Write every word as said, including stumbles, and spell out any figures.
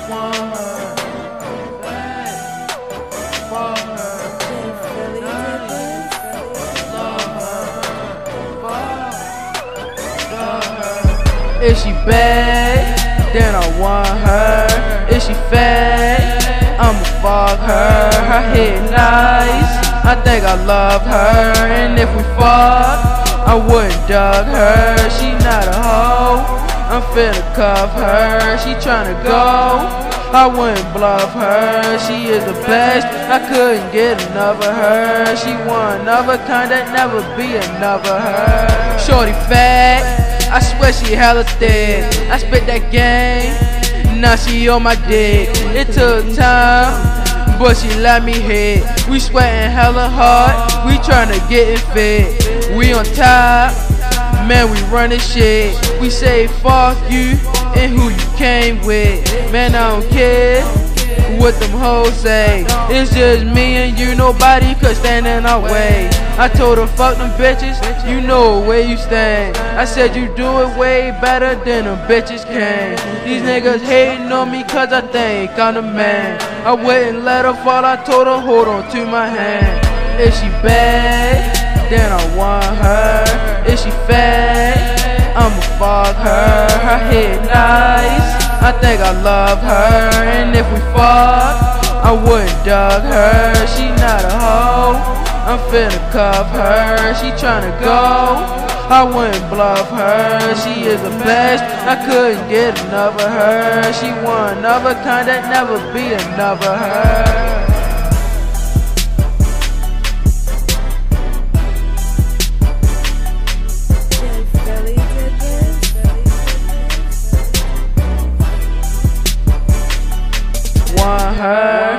want her back for her. Love her, love her. Is she bad? Then I want her. Is she fat? I'ma fuck her. Her head nice. I think I love her. And if we fuck, I wouldn't dug her. She not a hoe. I'm finna cuff her. She tryna go. I wouldn't bluff her. She is the best. I couldn't get enough of her. She one of a kind that never be enough of her. Shorty fat. I swear she hella thick. I spit that game. Now she on my dick. It took time, but she let me hit. We sweating hella hard. We tryna get it fit. We on top. Man, we running shit. We say fuck you and who you came with. Man, I don't care what them hoes say. It's just me and you, nobody could stand in our way. I told her fuck them bitches, you know where you stand. I said you do it way better than them bitches can. These niggas hating on me cause I think I'm the man. I wouldn't let her fall, I told her hold on to my hand. If she bad, then I want her. Is she fat? I'ma fuck her. Her head nice. I think I love her. And if we fuck, I wouldn't dug her. She not a hoe. I'm finna cuff her. She tryna go. I wouldn't bluff her. She is the best. I couldn't get enough of her. She one of a kind that never be enough of her. Want her.